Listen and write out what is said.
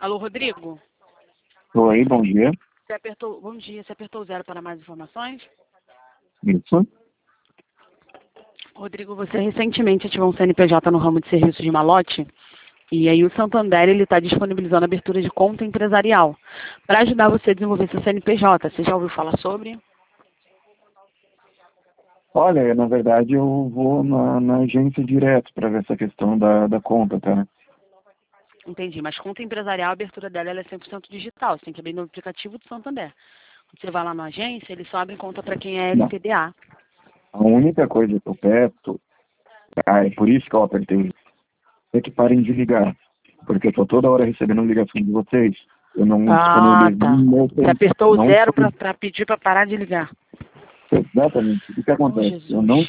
Alô, Rodrigo? Oi, bom dia. Bom dia, você apertou o 0 para mais informações? Isso. Rodrigo, você recentemente ativou um CNPJ no ramo de serviços de malote e aí o Santander está disponibilizando a abertura de conta empresarial para ajudar você a desenvolver seu CNPJ. Você já ouviu falar sobre? Olha, na verdade eu vou na agência direto para ver essa questão da conta, tá? Entendi, mas conta empresarial, a abertura dela ela é 100% digital. Você tem que abrir no aplicativo do Santander. Quando você vai lá na agência, eles só abrem conta para quem é Não. LTDA. A única coisa que eu peço, é por isso que eu apertei, é que parem de ligar. Porque eu tô toda hora recebendo ligação de vocês. Eu não Ah, disponibilizo tá. meu Você tempo. apertou o Não 0 disponibilizo. para pedir para parar de ligar. Exatamente. O que Oh, acontece? Eu não Jesus.